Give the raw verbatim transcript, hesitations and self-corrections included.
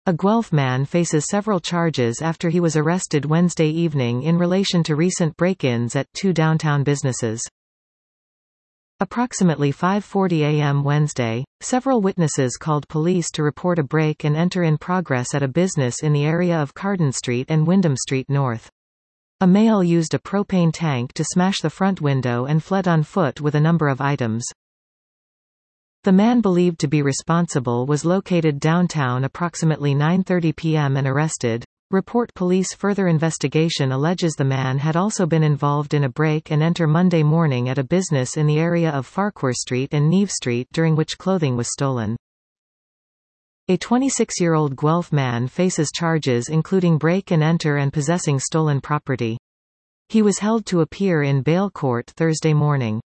A Guelph man faces several charges after he was arrested Wednesday evening in relation to recent break-ins at two downtown businesses. Approximately five forty a m Wednesday, several witnesses called police to report a break and enter in progress at a business in the area of Carden Street and Wyndham Street North. A male used a propane tank to smash the front window and fled on foot with a number of items. The man believed to be responsible was located downtown approximately nine thirty p m and arrested. Report police further investigation alleges the man had also been involved in a break and enter Monday morning at a business in the area of Farquhar Street and Neve Street during which clothing was stolen. A twenty-six-year-old Guelph man faces charges including break and enter and possessing stolen property. He was held to appear in bail court Thursday morning.